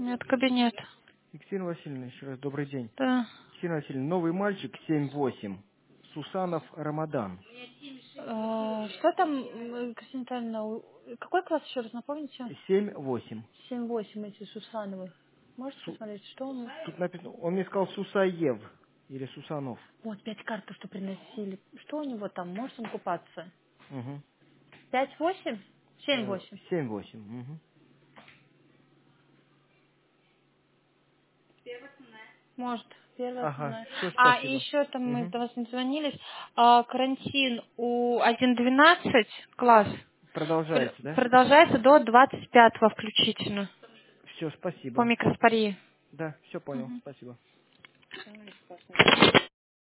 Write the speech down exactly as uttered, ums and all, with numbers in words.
Нет, кабинет. Екатерина Васильевна, еще раз добрый день. Да. Екатерина Васильевна, новый мальчик семь восемь. Сусанов Рамадан. Э, Что там, м, Кристина Витальевна, у- какой класс еще раз напомните? семь восемь. семь восемь эти Сусановы. Можете Су- посмотреть, что он... Тут написано, он мне сказал Сусаев или Сусанов. Вот, пять карт, то, что приносили. Что у него там? Может он купаться? Угу. Пять восемь? Семь Э, восемь. семь восемь. Угу. Может, первая Ага, основная. все, А, и спасибо. еще там мы Угу. до вас не звонились. А, карантин у один двенадцать класс пр- Продолжайте, да? продолжается до двадцать пятого включительно Все, по спасибо. микроспории. Да, все понял, Мгм. спасибо.